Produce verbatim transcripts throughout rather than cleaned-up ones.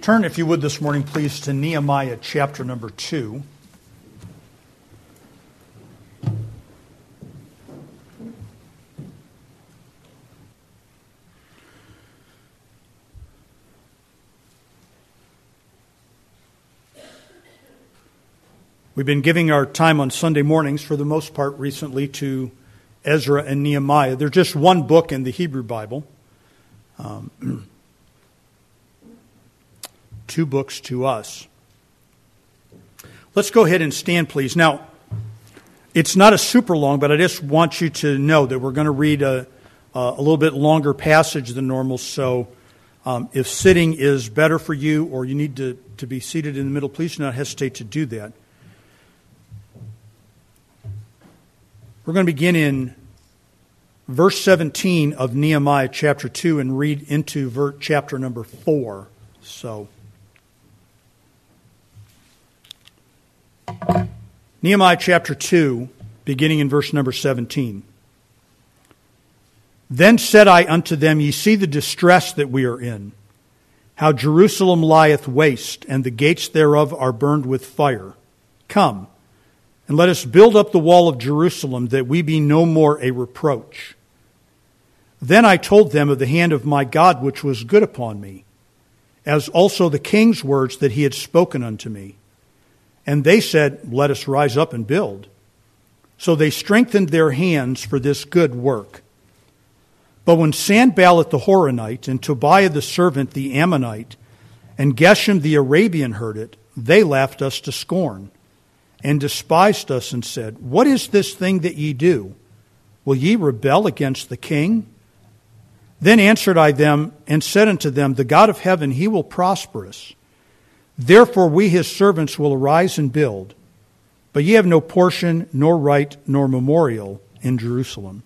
Turn, if you would, this morning, please, to Nehemiah chapter number two. We've been giving our time on Sunday mornings, for the most part recently, to Ezra and Nehemiah. They're just one book in the Hebrew Bible. Um, two books to us. Let's go ahead and stand, please. Now, it's not a super long, but I just want you to know that we're going to read a, a little bit longer passage than normal. So um, if sitting is better for you, or you need to, to be seated in the middle, please do not hesitate to do that. We're going to begin in verse seventeen of Nehemiah chapter two and read into ver- chapter number four. So, Nehemiah chapter two, beginning in verse number seventeen. Then said I unto them, Ye see the distress that we are in, how Jerusalem lieth waste, and the gates thereof are burned with fire. Come, and let us build up the wall of Jerusalem, that we be no more a reproach. Then I told them of the hand of my God which was good upon me, as also the king's words that he had spoken unto me. And they said, Let us rise up and build. So they strengthened their hands for this good work. But when Sanballat the Horonite, and Tobiah the servant the Ammonite, and Geshem the Arabian heard it, they laughed us to scorn, and despised us, and said, What is this thing that ye do? Will ye rebel against the king? Then answered I them, and said unto them, The God of heaven, he will prosper us. Therefore we his servants will arise and build. But ye have no portion, nor right, nor memorial in Jerusalem.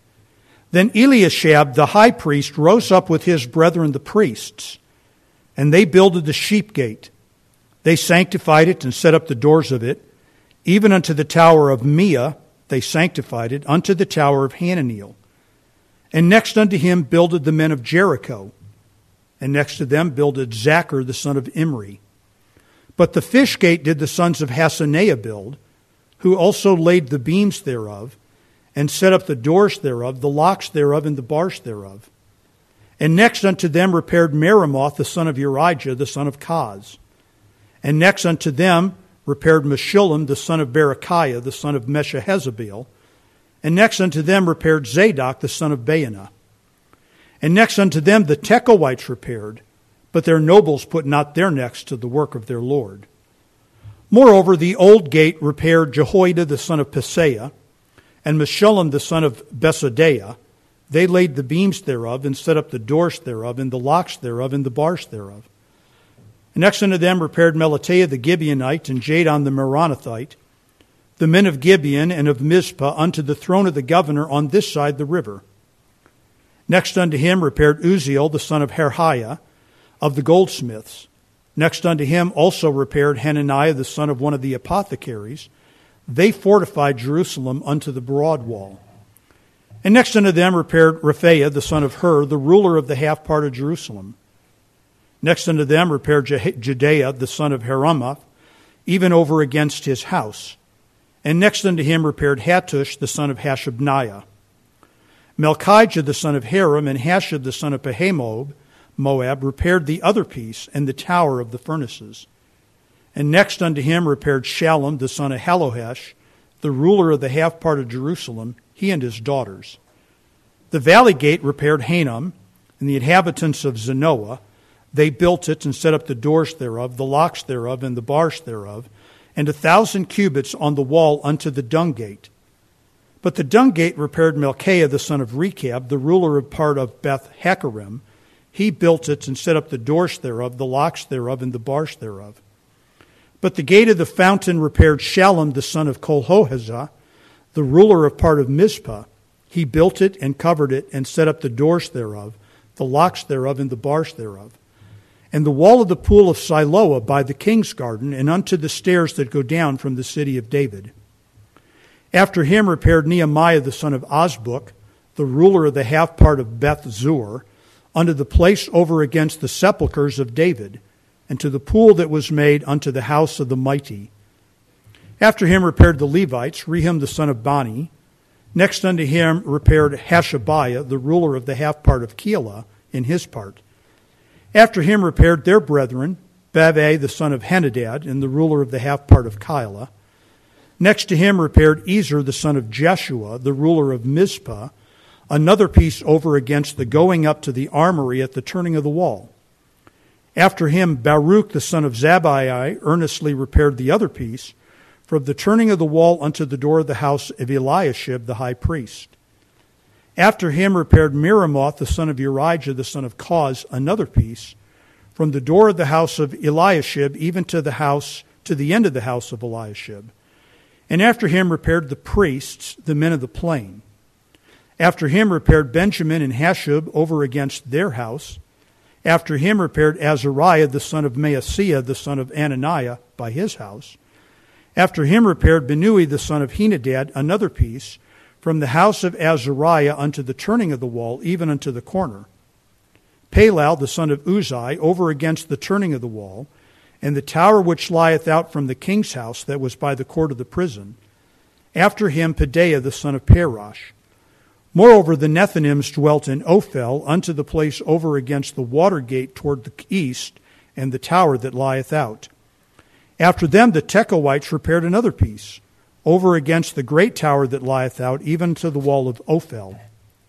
Then Eliashab the high priest rose up with his brethren the priests, and they builded the sheep gate. They sanctified it and set up the doors of it. Even unto the tower of Meah they sanctified it, unto the tower of Hananiel. And next unto him builded the men of Jericho. And next to them builded Zachar the son of Imri. But the fish gate did the sons of Hassenaah build, who also laid the beams thereof, and set up the doors thereof, the locks thereof, and the bars thereof. And next unto them repaired Meremoth the son of Urijah, the son of Kaz. And next unto them repaired Meshullam the son of Berechiah, the son of Meshahezabeel. And next unto them repaired Zadok the son of Baanah. And next unto them the Tekoites repaired, but their nobles put not their necks to the work of their Lord. Moreover, the old gate repaired Jehoiada the son of Paseah, and Meshullam the son of Besodeiah. They laid the beams thereof, and set up the doors thereof, and the locks thereof, and the bars thereof. And next unto them repaired Melatiah the Gibeonite, and Jadon the Meronothite, the men of Gibeon and of Mizpah, unto the throne of the governor on this side the river. Next unto him repaired Uzziel the son of Harhiah, of the goldsmiths. Next unto him also repaired Hananiah the son of one of the apothecaries. They fortified Jerusalem unto the broad wall. And next unto them repaired Rephaiah the son of Hur, the ruler of the half part of Jerusalem. Next unto them repaired Judea the son of Heramoth, even over against his house. And next unto him repaired Hattush the son of Hashabniah. Melchijah the son of Haram, and Hashab the son of Pahamoab, Moab, repaired the other piece, and the tower of the furnaces. And next unto him repaired Shallum the son of Halohesh, the ruler of the half part of Jerusalem, he and his daughters. The valley gate repaired Hanam, and the inhabitants of Zanoah. They built it and set up the doors thereof, the locks thereof, and the bars thereof, and a thousand cubits on the wall unto the dung gate. But the dung gate repaired Melchiah the son of Rechab, the ruler of part of Beth Hakerem. He built it and set up the doors thereof, the locks thereof, and the bars thereof. But the gate of the fountain repaired Shallum the son of Kolhohazah, the ruler of part of Mizpah. He built it and covered it, and set up the doors thereof, the locks thereof, and the bars thereof. And the wall of the pool of Siloah by the king's garden, and unto the stairs that go down from the city of David. After him repaired Nehemiah the son of Azbuk, the ruler of the half part of Beth Zur, unto the place over against the sepulchres of David, and to the pool that was made unto the house of the mighty. After him repaired the Levites, Rehum the son of Bani. Next unto him repaired Hashabiah, the ruler of the half part of Keilah, in his part. After him repaired their brethren, Bavai the son of Henadad, and the ruler of the half part of Keilah. Next to him repaired Ezer the son of Jeshua, the ruler of Mizpah, another piece over against the going up to the armory at the turning of the wall. After him Baruch the son of Zabbai earnestly repaired the other piece, from the turning of the wall unto the door of the house of Eliashib the high priest. After him repaired Miramoth the son of Urijah the son of Koz another piece, from the door of the house of Eliashib even to the house to the end of the house of Eliashib. And after him repaired the priests, the men of the plain. After him repaired Benjamin and Hashub over against their house. After him repaired Azariah the son of Maaseiah the son of Ananiah by his house. After him repaired Benui the son of Henadad another piece, from the house of Azariah unto the turning of the wall, even unto the corner. Palal the son of Uzai over against the turning of the wall, and the tower which lieth out from the king's house that was by the court of the prison. After him Pedaiah the son of Parash. Moreover, the Nethinims dwelt in Ophel unto the place over against the water gate toward the east, and the tower that lieth out. After them the Tekoites repaired another piece, over against the great tower that lieth out, even to the wall of Ophel.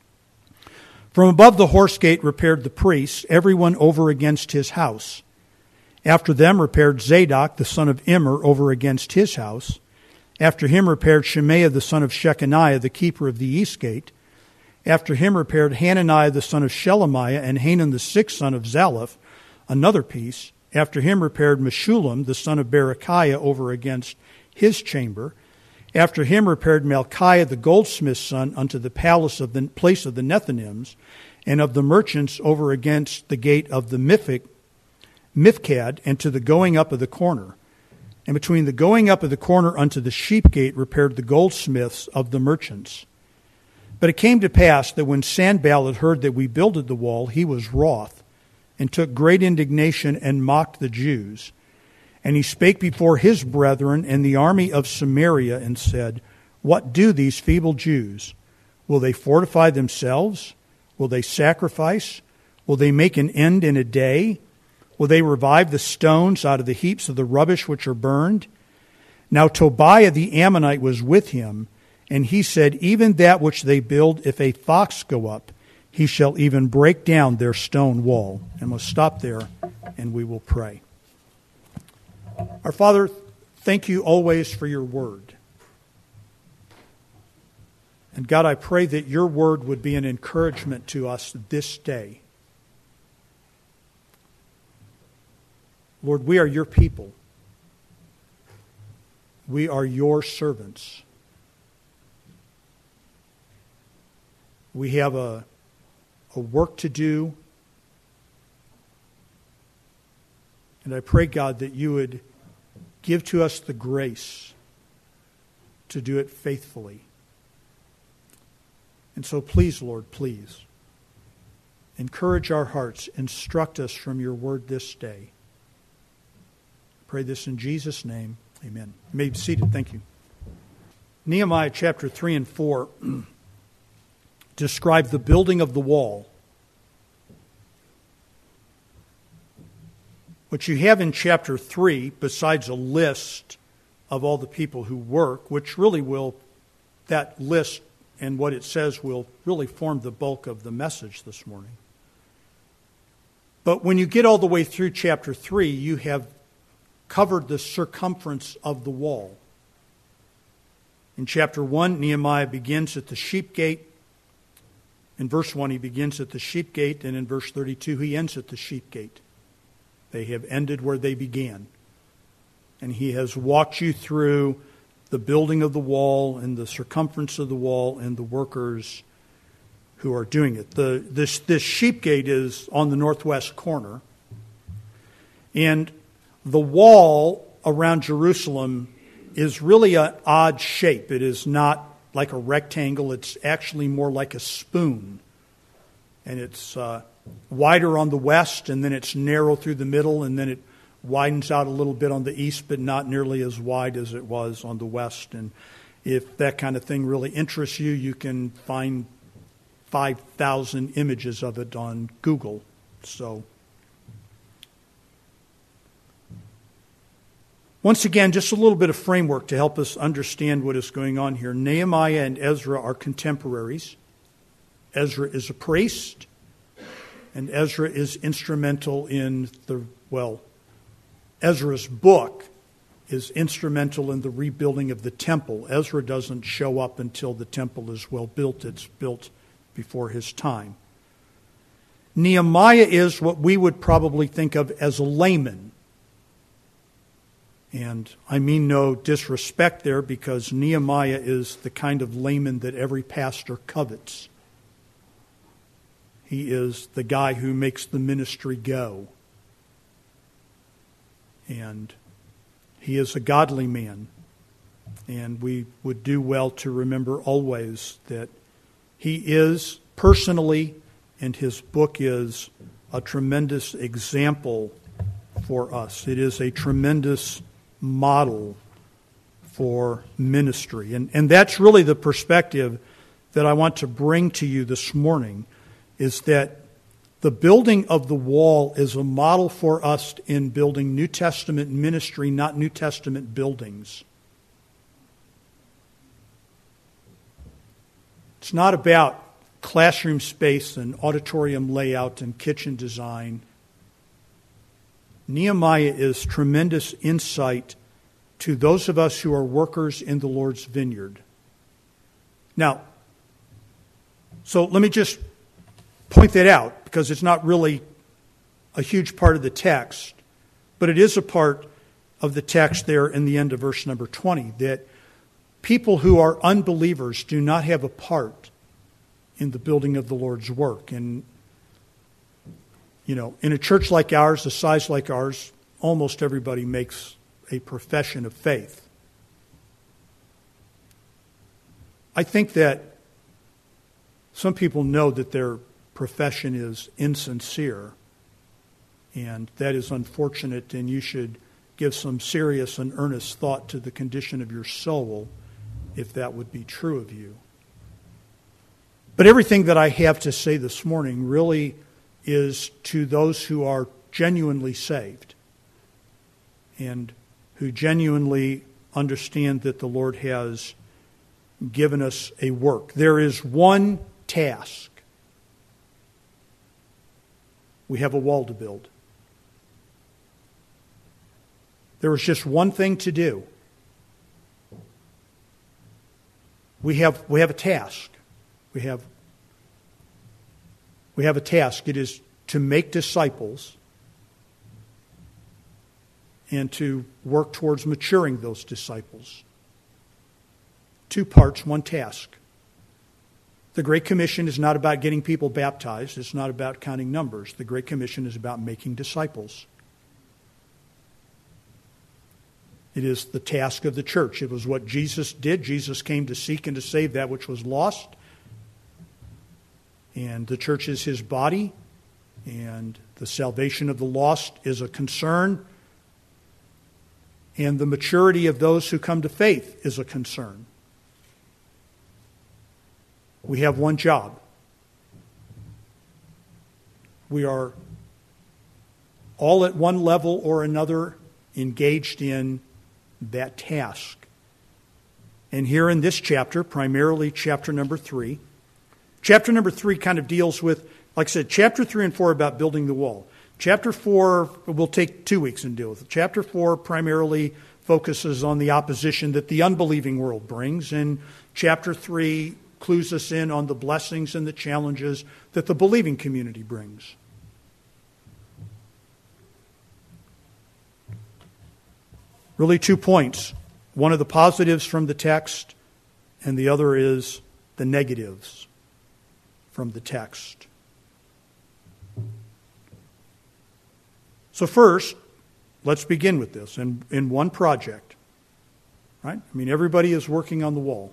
From above the horse gate repaired the priests, every one over against his house. After them repaired Zadok the son of Immer over against his house. After him repaired Shemaiah the son of Shechaniah, the keeper of the east gate. After him repaired Hananiah the son of Shelemiah, and Hanan the sixth son of Zalaph, another piece. After him repaired Meshullam the son of Berechiah over against his chamber. After him repaired Malchiah the goldsmith's son unto the palace of the place of the Nethinims, and of the merchants over against the gate of the Miphik, Mifkad, and to the going up of the corner. And between the going up of the corner unto the sheep gate repaired the goldsmiths of the merchants. But it came to pass that when Sanballat heard that we builded the wall, he was wroth, and took great indignation and mocked the Jews. And he spake before his brethren and the army of Samaria and said, What do these feeble Jews? Will they fortify themselves? Will they sacrifice? Will they make an end in a day? Will they revive the stones out of the heaps of the rubbish which are burned? Now Tobiah the Ammonite was with him, and he said, Even that which they build, if a fox go up, he shall even break down their stone wall. And we'll stop there, and we will pray. Our Father, thank you always for your word. And God, I pray that your word would be an encouragement to us this day. Lord, we are your people. We are your servants. We have a, a work to do. And I pray, God, that you would give to us the grace to do it faithfully. And so please, Lord, please, encourage our hearts, instruct us from your word this day. I pray this in Jesus' name. Amen. You may be seated. Thank you. Nehemiah chapter three and four describe the building of the wall. What you have in chapter three, besides a list of all the people who work, which really will, that list and what it says will really form the bulk of the message this morning. But when you get all the way through chapter three, you have covered the circumference of the wall. In chapter one, Nehemiah begins at the sheep gate. In verse one, he begins at the sheep gate, and in verse thirty-two, he ends at the sheep gate. They have ended where they began. And he has walked you through the building of the wall and the circumference of the wall and the workers who are doing it. The, this, this sheep gate is on the northwest corner. And the wall around Jerusalem is really an odd shape. It is not like a rectangle. It's actually more like a spoon. And it's uh, wider on the west, and then it's narrow through the middle, and then it widens out a little bit on the east, but not nearly as wide as it was on the west. And if that kind of thing really interests you, you can find five thousand images of it on Google. So, once again, just a little bit of framework to help us understand what is going on here. Nehemiah and Ezra are contemporaries. Ezra is a priest, and Ezra is instrumental in the, well, Ezra's book is instrumental in the rebuilding of the temple. Ezra doesn't show up until the temple is well built. It's built before his time. Nehemiah is what we would probably think of as a layman. And I mean no disrespect there, because Nehemiah is the kind of layman that every pastor covets. He is the guy who makes the ministry go. And he is a godly man. And we would do well to remember always that he is personally, and his book is a tremendous example for us. It is a tremendous model for ministry. And, and that's really the perspective that I want to bring to you this morning, is that the building of the wall is a model for us in building New Testament ministry, not New Testament buildings. It's not about classroom space and auditorium layout and kitchen design. Nehemiah is tremendous insight to those of us who are workers in the Lord's vineyard. Now, so let me just point that out, because it's not really a huge part of the text, but it is a part of the text there in the end of verse number twenty, that people who are unbelievers do not have a part in the building of the Lord's work. And, you know, in a church like ours, a size like ours, almost everybody makes a profession of faith. I think that some people know that their profession is insincere, and that is unfortunate, and you should give some serious and earnest thought to the condition of your soul if that would be true of you. But everything that I have to say this morning really is to those who are genuinely saved and who genuinely understand that the Lord has given us a work. There is one task. We have a wall to build. There is just one thing to do. We have we have a task. We have we have a task. It is to make disciples and to work towards maturing those disciples. Two parts, one task. The Great Commission is not about getting people baptized. It's not about counting numbers. The Great Commission is about making disciples. It is the task of the church. It was what Jesus did. Jesus came to seek and to save that which was lost. And the church is his body. And the salvation of the lost is a concern. And the maturity of those who come to faith is a concern. We have one job. We are all at one level or another engaged in that task. And here in this chapter, primarily chapter number three, chapter number three kind of deals with, like I said, chapter three and four about building the wall. Chapter four, we'll take two weeks and deal with it. Chapter four primarily focuses on the opposition that the unbelieving world brings. And chapter three clues us in on the blessings and the challenges that the believing community brings. Really two points. One of the positives from the text, and the other is the negatives from the text. So first, let's begin with this in, in one project. Right? I mean, everybody is working on the wall.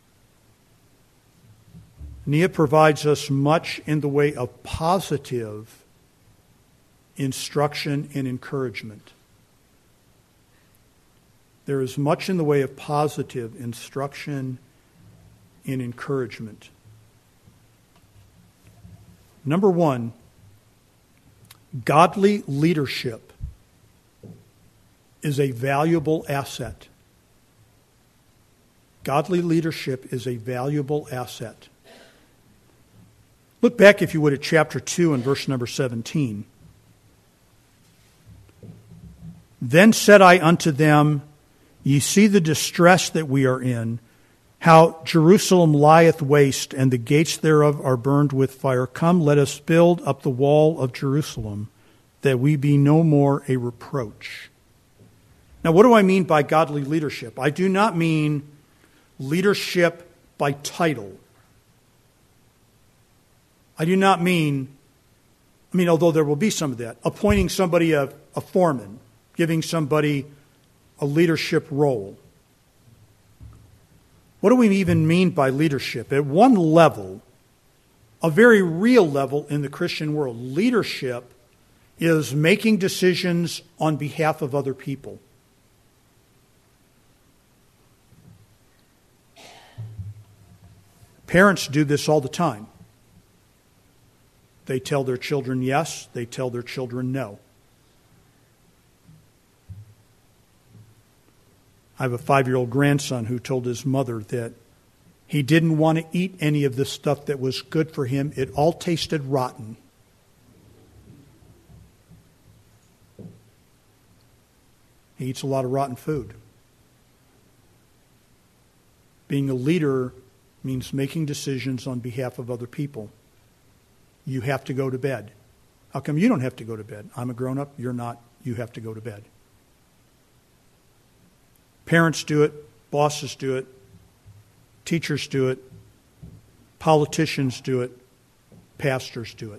Nehemiah provides us much in the way of positive instruction and encouragement. there is much in the way of positive instruction and encouragement. Number one, godly leadership is a valuable asset. Godly leadership is a valuable asset. Look back, if you would, at chapter two and verse number seventeen. Then said I unto them, Ye see the distress that we are in, how Jerusalem lieth waste, and the gates thereof are burned with fire. Come, let us build up the wall of Jerusalem, that we be no more a reproach. Now, what do I mean by godly leadership? I do not mean leadership by title. I do not mean, I mean, although there will be some of that, appointing somebody a, a foreman, giving somebody a leadership role. What do we even mean by leadership? At one level, a very real level in the Christian world, leadership is making decisions on behalf of other people. Parents do this all the time. They tell their children yes, they tell their children no. I have a five-year-old grandson who told his mother that he didn't want to eat any of the stuff that was good for him. It all tasted rotten. He eats a lot of rotten food. Being a leader means making decisions on behalf of other people. You have to go to bed. How come you don't have to go to bed? I'm a grown-up, you're not. You have to go to bed. Parents do it, bosses do it, teachers do it, politicians do it, pastors do it.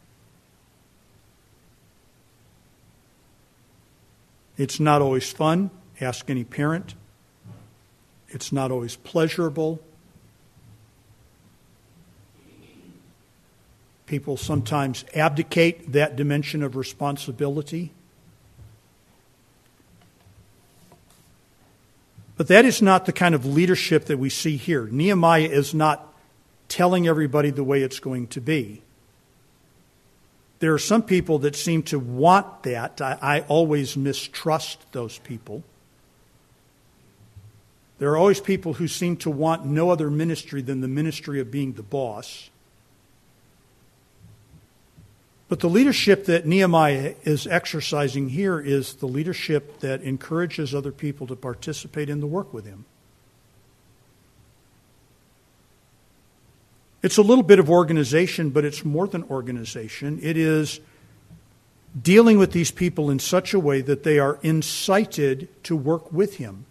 It's not always fun. Ask any parent. It's not always pleasurable. People sometimes abdicate that dimension of responsibility. But that is not the kind of leadership that we see here. Nehemiah is not telling everybody the way it's going to be. There are some people that seem to want that. I, I always mistrust those people. There are always people who seem to want no other ministry than the ministry of being the boss. But the leadership that Nehemiah is exercising here is the leadership that encourages other people to participate in the work with him. It's a little bit of organization, but it's more than organization. It is dealing with these people in such a way that they are incited to work with him.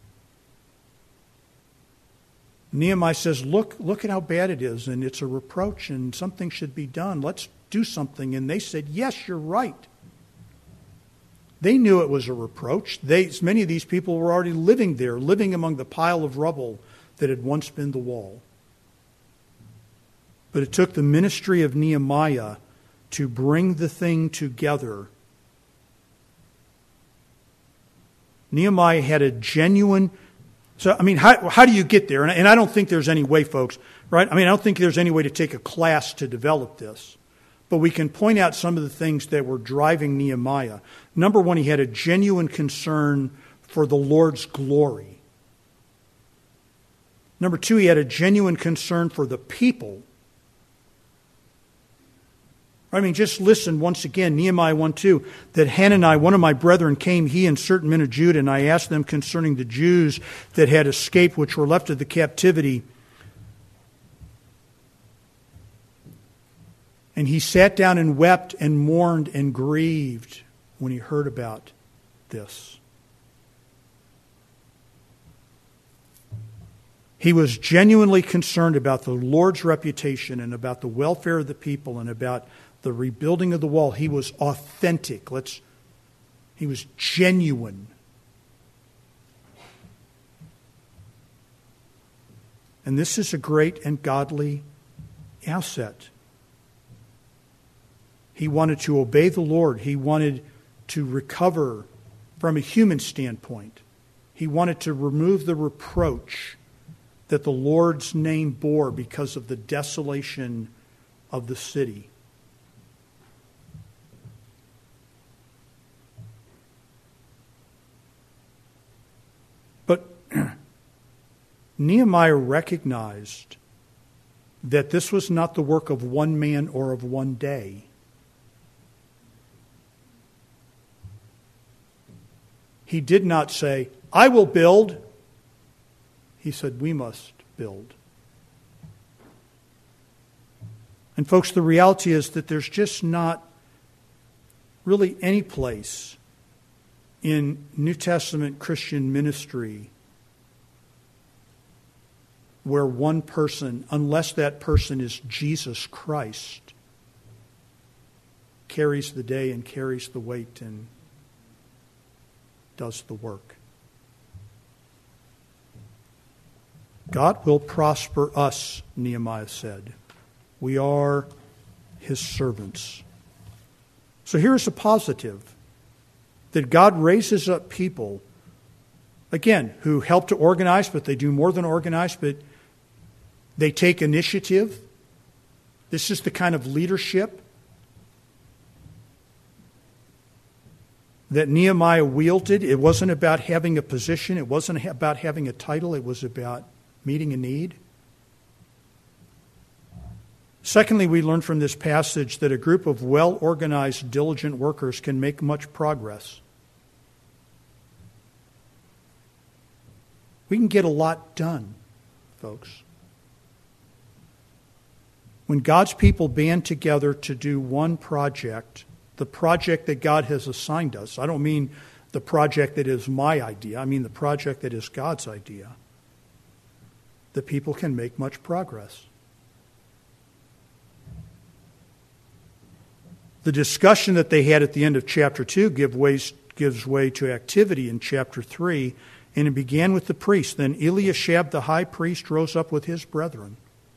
Nehemiah says, look, look at how bad it is, and it's a reproach, and something should be done. Let's do something. And they said, yes, you're right. They knew it was a reproach. They, many of these people were already living there, living among the pile of rubble that had once been the wall. But it took the ministry of Nehemiah to bring the thing together. Nehemiah had a genuine... So, I mean, how, how do you get there? And, and I don't think there's any way, folks, right? I mean, I don't think there's any way to take a class to develop this. But we can point out some of the things that were driving Nehemiah. Number one, he had a genuine concern for the Lord's glory. Number two, he had a genuine concern for the people. I mean, just listen once again, Nehemiah one two, that Hanani, one of my brethren, came, he and certain men of Judah, and I asked them concerning the Jews that had escaped, which were left of the captivity. And he sat down and wept and mourned and grieved when he heard about this. He was genuinely concerned about the Lord's reputation and about the welfare of the people and about the rebuilding of the wall. He was authentic. Let's, he was genuine. And this is a great and godly asset. He wanted to obey the Lord. He wanted to recover from a human standpoint. He wanted to remove the reproach that the Lord's name bore because of the desolation of the city. But Nehemiah recognized that this was not the work of one man or of one day. He did not say, I will build. He said, we must build. And folks, the reality is that there's just not really any place in New Testament Christian ministry where one person, unless that person is Jesus Christ, carries the day and carries the weight and does the work. God will prosper us, Nehemiah said. We are his servants. So here's a positive, that God raises up people, again, who help to organize, but they do more than organize, but they take initiative. This is the kind of leadership that Nehemiah wielded. It wasn't about having a position. It wasn't about having a title. It was about meeting a need. Secondly, we learn from this passage that a group of well-organized, diligent workers can make much progress. We can get a lot done, folks. When God's people band together to do one project, the project that God has assigned us, I don't mean the project that is my idea, I mean the project that is God's idea, the people can make much progress. The discussion that they had at the end of chapter two give ways, gives way to activity in chapter three, and it began with the priest. Then Eliashab the high priest rose up with his brethren.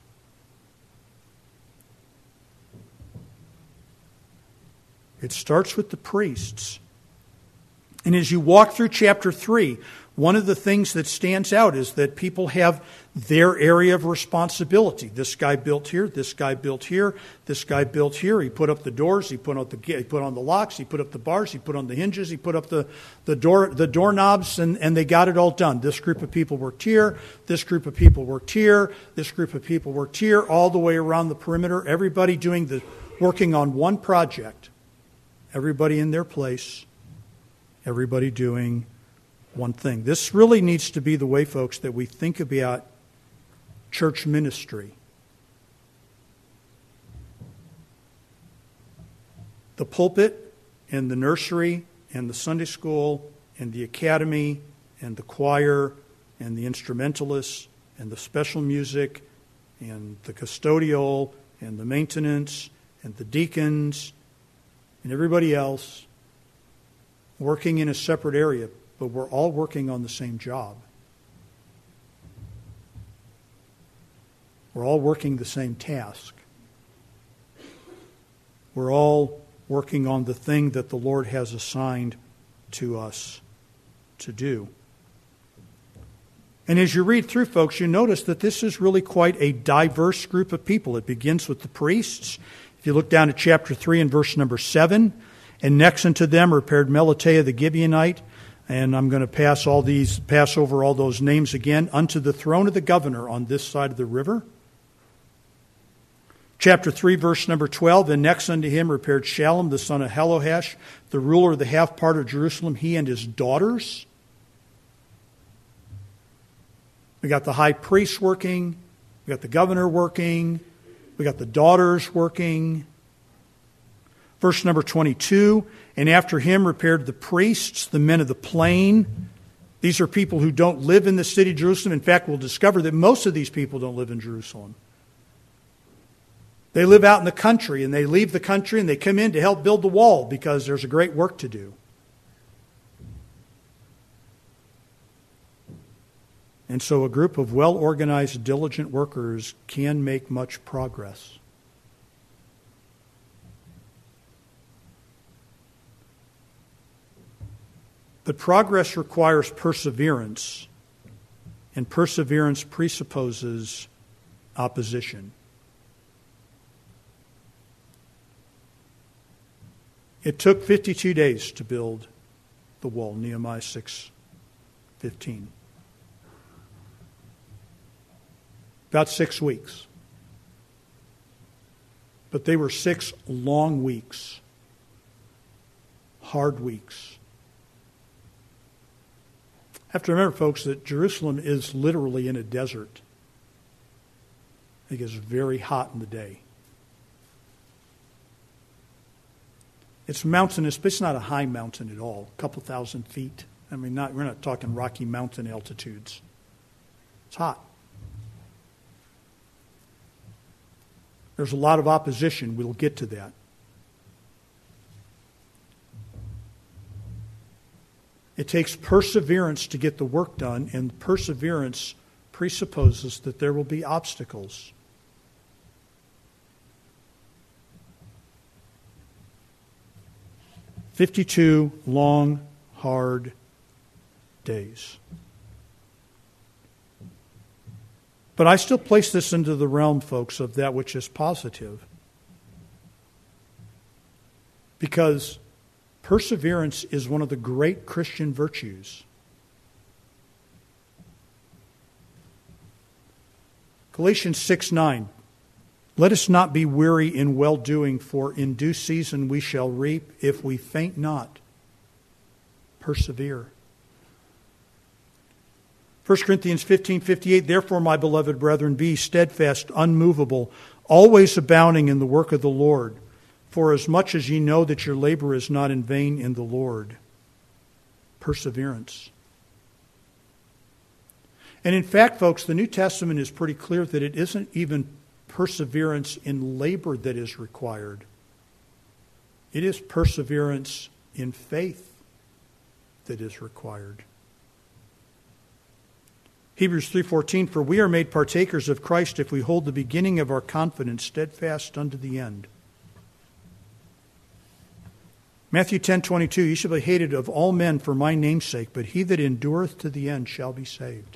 It starts with the priests. And as you walk through chapter three, one of the things that stands out is that people have their area of responsibility. This guy built here, this guy built here, this guy built here. He put up the doors, he put, out the, he put on the locks, he put up the bars, he put on the hinges, he put up the, the door the doorknobs, and, and they got it all done. This group of people worked here, this group of people worked here, this group of people worked here, all the way around the perimeter. Everybody doing the working on one project. Everybody in their place. Everybody doing one thing. This really needs to be the way, folks, that we think about church ministry. The pulpit and the nursery and the Sunday school and the academy and the choir and the instrumentalists and the special music and the custodial and the maintenance and the deacons and everybody else working in a separate area, but we're all working on the same job. We're all working the same task. We're all working on the thing that the Lord has assigned to us to do. And as you read through, folks, you notice that this is really quite a diverse group of people. It begins with the priests. If you look down at chapter three and verse number seven, and next unto them repaired Melatiah the Gibeonite, and I'm going to pass all these, pass over all those names again, unto the throne of the governor on this side of the river. Chapter three, verse number twelve, and next unto him repaired Shallum the son of Halohesh, the ruler of the half part of Jerusalem, he and his daughters. We got the high priest working, we got the governor working, we got the daughters working. Verse number twenty-two, and after him repaired the priests, the men of the plain. These are people who don't live in the city of Jerusalem. In fact, we'll discover that most of these people don't live in Jerusalem. They live out in the country, and they leave the country, and they come in to help build the wall because there's a great work to do. And so a group of well-organized, diligent workers can make much progress. But progress requires perseverance, and perseverance presupposes opposition. It took fifty-two days to build the wall, Nehemiah six fifteen. About six weeks. But they were six long weeks, hard weeks. I have to remember, folks, that Jerusalem is literally in a desert. It gets very hot in the day. It's mountainous, but it's not a high mountain at all, a couple thousand feet. I mean, not, we're not talking Rocky Mountain altitudes. It's hot. There's a lot of opposition. We'll get to that. It takes perseverance to get the work done, and perseverance presupposes that there will be obstacles. Fifty-two long, hard days. But I still place this into the realm, folks, of that which is positive. Because perseverance is one of the great Christian virtues. Galatians six nine. Let us not be weary in well-doing, for in due season we shall reap if we faint not. Persevere. First Corinthians fifteen fifty-eight. Therefore, my beloved brethren, be steadfast, unmovable, always abounding in the work of the Lord. For as much as ye know that your labor is not in vain in the Lord. Perseverance. And in fact, folks, the New Testament is pretty clear that it isn't even perseverance in labor that is required. It is perseverance in faith that is required. Hebrews three fourteen, for we are made partakers of Christ if we hold the beginning of our confidence steadfast unto the end. Matthew ten twenty-two, ye shall be hated of all men for my name's sake, but he that endureth to the end shall be saved.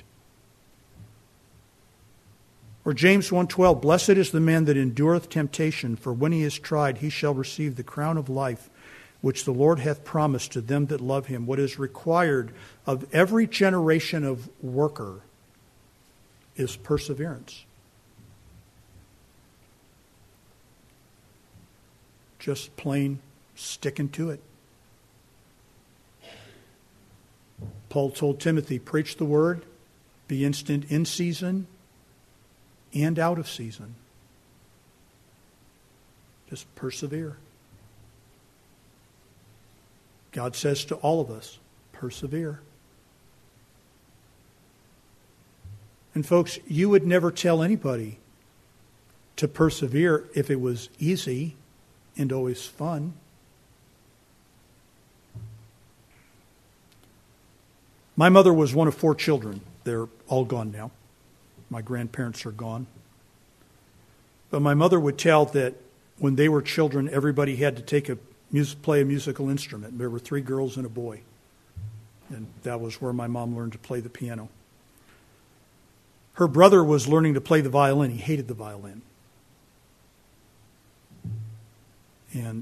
Or James one twelve, blessed is the man that endureth temptation, for when he is tried, he shall receive the crown of life, which the Lord hath promised to them that love him. What is required of every generation of worker is perseverance. Just plain sticking to it. Paul told Timothy, preach the word, be instant in season and out of season. Just persevere. God says to all of us, persevere. And folks, you would never tell anybody to persevere if it was easy and always fun. My mother was one of four children. They're all gone now. My grandparents are gone. But my mother would tell that when they were children, everybody had to take a music, play a musical instrument. There were three girls and a boy. And that was where my mom learned to play the piano. Her brother was learning to play the violin. He hated the violin. And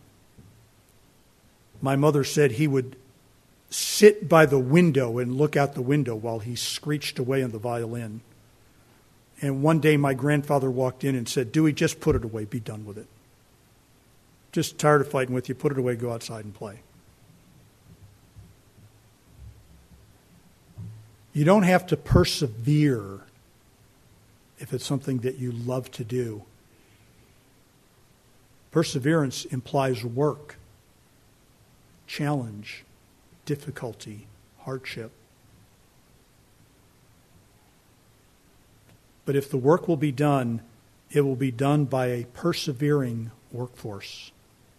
my mother said he would sit by the window and look out the window while he screeched away on the violin. And one day my grandfather walked in and said, Dewey, just put it away. Be done with it. Just tired of fighting with you. Put it away. Go outside and play. You don't have to persevere if it's something that you love to do. Perseverance implies work, challenge, difficulty, hardship. But if the work will be done, it will be done by a persevering workforce.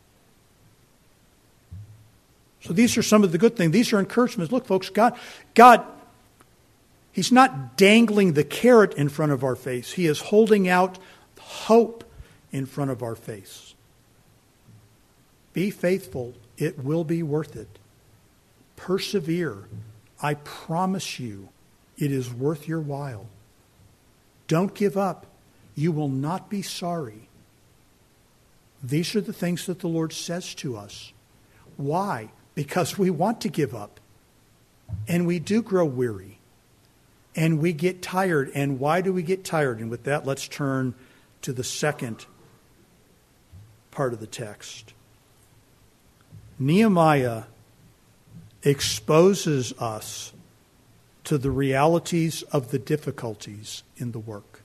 So these are some of the good things. These are encouragements. Look, folks, God, God, He's not dangling the carrot in front of our face. He is holding out hope in front of our face. Be faithful. It will be worth it. persevere. I promise you, it is worth your while. Don't give up. You will not be sorry. These are the things that the Lord says to us. Why? Because we want to give up. And we do grow weary. And we get tired. And why do we get tired? And with that, let's turn to the second part of the text. Nehemiah exposes us to the realities of the difficulties in the work.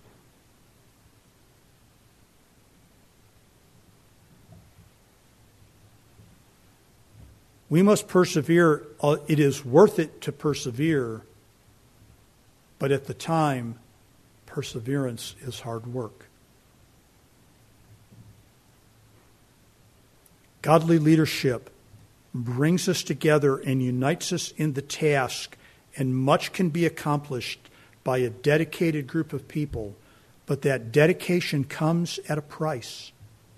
We must persevere. It is worth it to persevere, but at the time, perseverance is hard work. Godly leadership brings us together and unites us in the task, and much can be accomplished by a dedicated group of people, but that dedication comes at a price.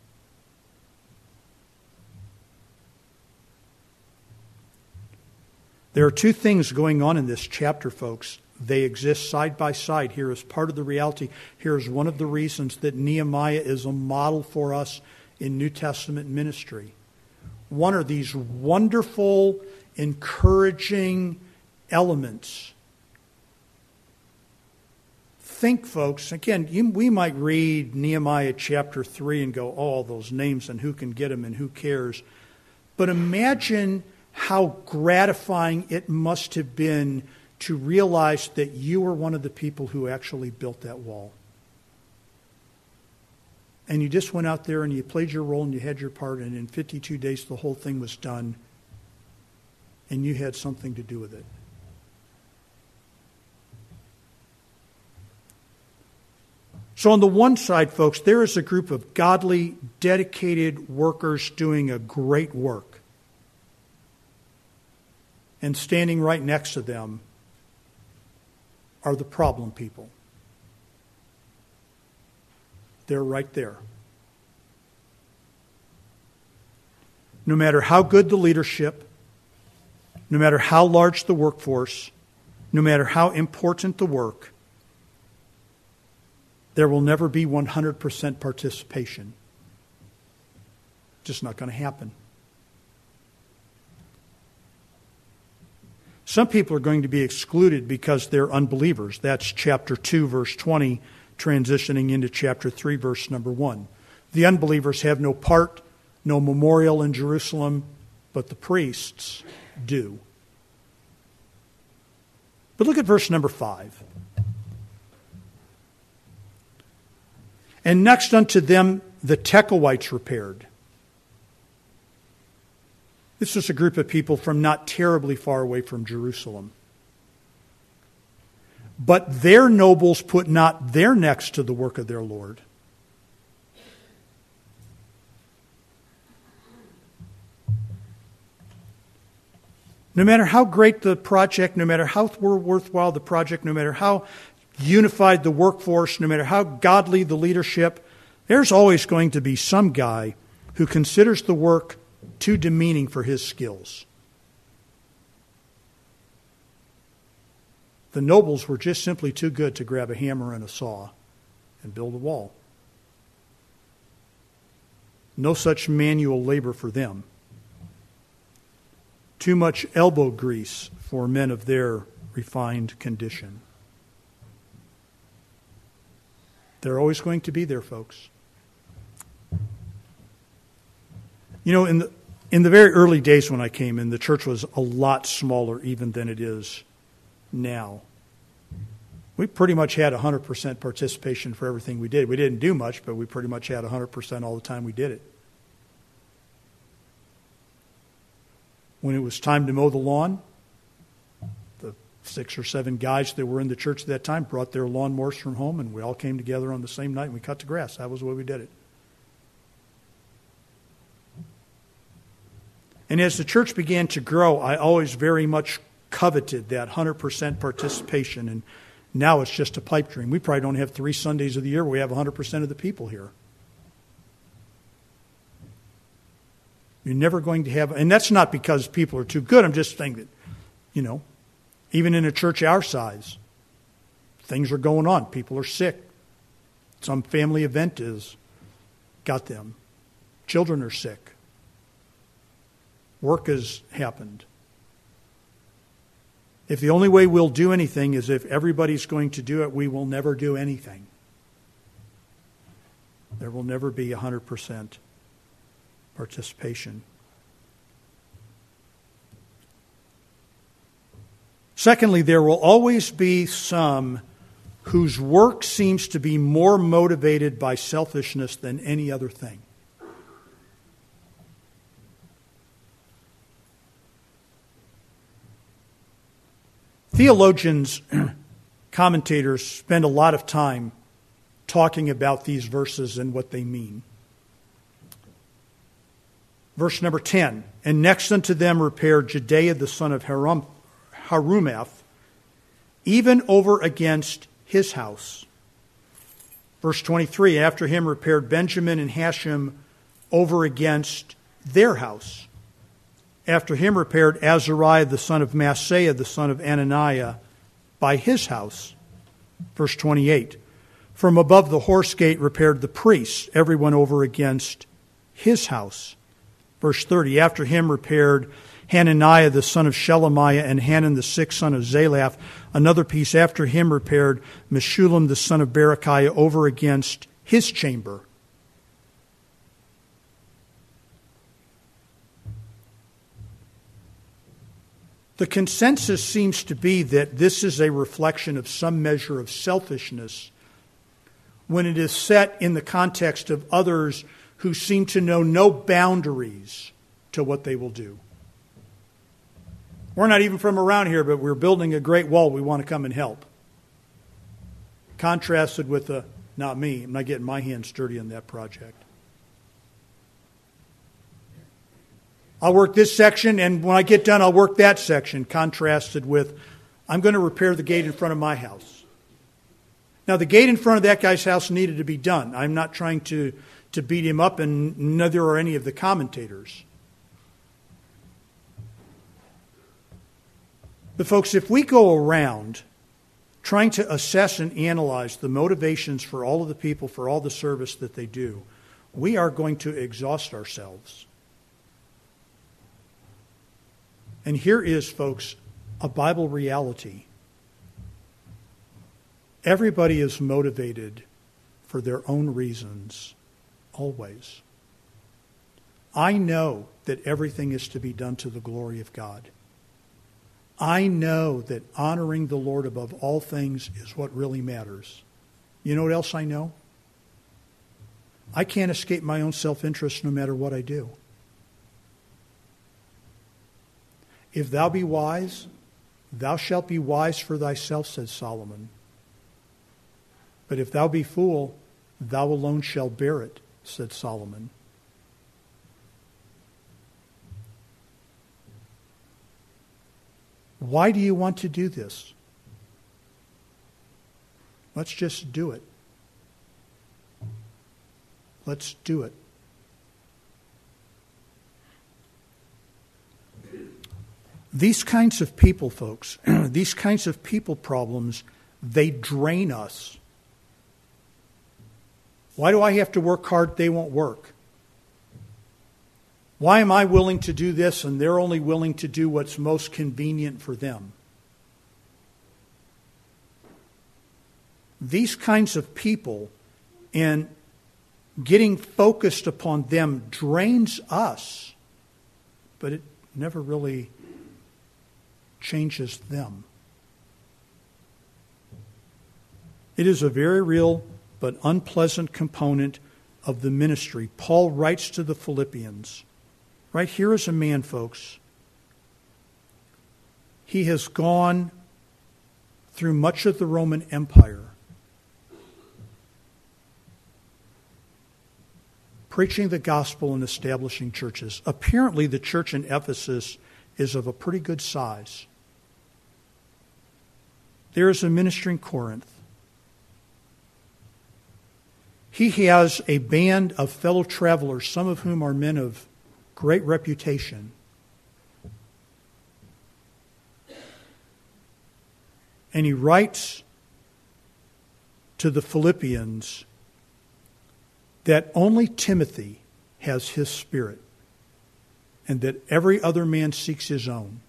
There are two things going on in this chapter, folks. They exist side by side. Here is part of the reality. Here is one of the reasons that Nehemiah is a model for us in New Testament ministry. One are these wonderful, encouraging elements. Think, folks, again, you, we might read Nehemiah chapter three and go, oh, all those names and who can get them and who cares. But imagine how gratifying it must have been to realize that you were one of the people who actually built that wall. And you just went out there and you played your role and you had your part, and in fifty-two days the whole thing was done, and you had something to do with it. So on the one side, folks, there is a group of godly, dedicated workers doing a great work. And standing right next to them are the problem people. They're right there. No matter how good the leadership, no matter how large the workforce, no matter how important the work, there will never be one hundred percent participation. Just not going to happen. Some people are going to be excluded because they're unbelievers. That's chapter two, verse twenty, transitioning into chapter three, verse number one. The unbelievers have no part, no memorial in Jerusalem, but the priests do. But look at verse number five. And next unto them the Tekoites repaired. This was a group of people from not terribly far away from Jerusalem. But their nobles put not their necks to the work of their Lord. No matter how great the project, no matter how worthwhile the project, no matter how unified the workforce, no matter how godly the leadership, there's always going to be some guy who considers the work too demeaning for his skills. The nobles were just simply too good to grab a hammer and a saw and build a wall. No such manual labor for them. Too much elbow grease for men of their refined condition. They're always going to be there, folks. You know, in the in the very early days when I came in, the church was a lot smaller even than it is now. We pretty much had one hundred percent participation for everything we did. We didn't do much, but we pretty much had one hundred percent all the time we did it. When it was time to mow the lawn, the six or seven guys that were in the church at that time brought their lawnmowers from home, and we all came together on the same night and we cut the grass. That was the way we did it. And as the church began to grow, I always very much coveted that one hundred percent participation, and now it's just a pipe dream. We probably don't have three Sundays of the year where we have one hundred percent of the people here. You're never going to have, and that's not because people are too good. I'm just saying that You know, even in a church our size, things are going on. People are sick. Some family event is got them. Children are sick. Work has happened. If the only way we'll do anything is if everybody's going to do it, we will never do anything. There will never be one hundred percent participation. Secondly, there will always be some whose work seems to be more motivated by selfishness than any other thing. Theologians, commentators spend a lot of time talking about these verses and what they mean. Verse number ten, and next unto them repaired Jedaiah the son of Harum, Harumaph, even over against his house. Verse twenty-three, after him repaired Benjamin and Hashem over against their house. After him repaired Azariah the son of Maaseiah the son of Ananiah by his house. Verse twenty-eight, from above the horse gate repaired the priests, everyone over against his house. Verse thirty, after him repaired Hananiah the son of Shelemiah and Hanan the sixth son of Zalaph. Another piece after him repaired Meshullam the son of Berechiah over against his chamber. The consensus seems to be that this is a reflection of some measure of selfishness when it is set in the context of others who seem to know no boundaries to what they will do. We're not even from around here, but we're building a great wall. We want to come and help. Contrasted with the, not me, I'm not getting my hands dirty on that project. I'll work this section, and when I get done, I'll work that section, contrasted with, I'm going to repair the gate in front of my house. Now, the gate in front of that guy's house needed to be done. I'm not trying to, to beat him up, and neither are any of the commentators. But folks, if we go around trying to assess and analyze the motivations for all of the people, for all the service that they do, we are going to exhaust ourselves. And here is, folks, a Bible reality. Everybody is motivated for their own reasons, always. I know that everything is to be done to the glory of God. I know that honoring the Lord above all things is what really matters. You know what else I know? I can't escape my own self-interest no matter what I do. If thou be wise, thou shalt be wise for thyself, said Solomon. But if thou be fool, thou alone shalt bear it, said Solomon. Why do you want to do this? Let's just do it. Let's do it. These kinds of people, folks, these kinds of people problems, they drain us. Why do I have to work hard? They won't work. Why am I willing to do this and they're only willing to do what's most convenient for them? These kinds of people and getting focused upon them drains us, but it never really changes them. It is a very real but unpleasant component of the ministry. Paul writes to the Philippians, right here is a man, folks. He has gone through much of the Roman Empire, preaching the gospel and establishing churches. Apparently, the church in Ephesus is of a pretty good size. There is a ministry in Corinth. He has a band of fellow travelers, some of whom are men of great reputation. And he writes to the Philippians that only Timothy has his spirit, and that every other man seeks his own.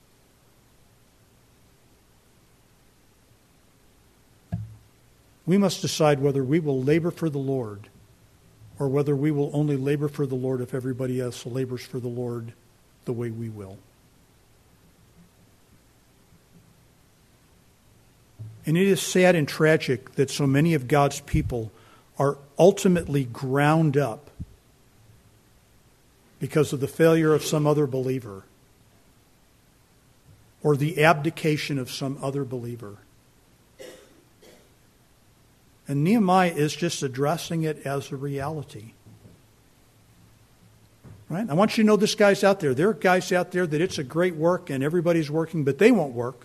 We must decide whether we will labor for the Lord or whether we will only labor for the Lord if everybody else labors for the Lord the way we will. And it is sad and tragic that so many of God's people are ultimately ground up because of the failure of some other believer or the abdication of some other believer. And Nehemiah is just addressing it as a reality. Right? I want you to know this guy's out there. There are guys out there that it's a great work and everybody's working, but they won't work.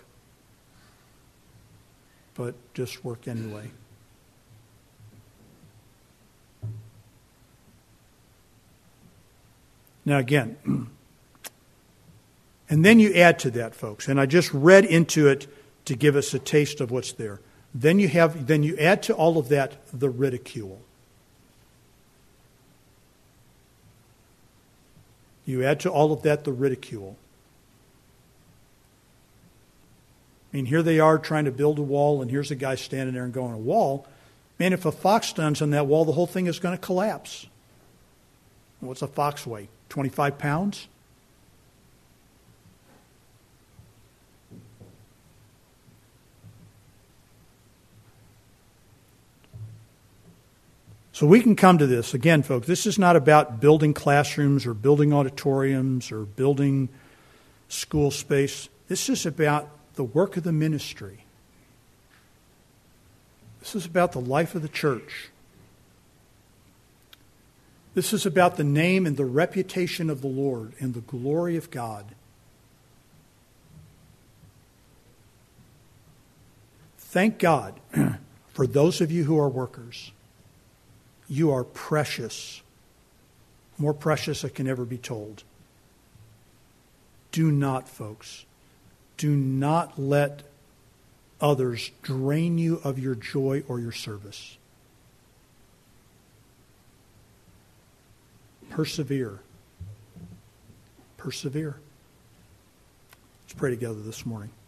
But just work anyway. Now again, and then you add to that, folks, and I just read into it to give us a taste of what's there. Then you have, then you add to all of that the ridicule. You add to all of that the ridicule. I mean, here they are trying to build a wall, and here's a guy standing there and going, a wall? Man, if a fox stands on that wall, the whole thing is going to collapse. What's a fox weigh? twenty-five pounds? So we can come to this. Again, folks, this is not about building classrooms or building auditoriums or building school space. This is about the work of the ministry. This is about the life of the church. This is about the name and the reputation of the Lord and the glory of God. Thank God for those of you who are workers. You are precious, more precious than can ever be told. Do not, folks, do not let others drain you of your joy or your service. Persevere. Persevere. Let's pray together this morning.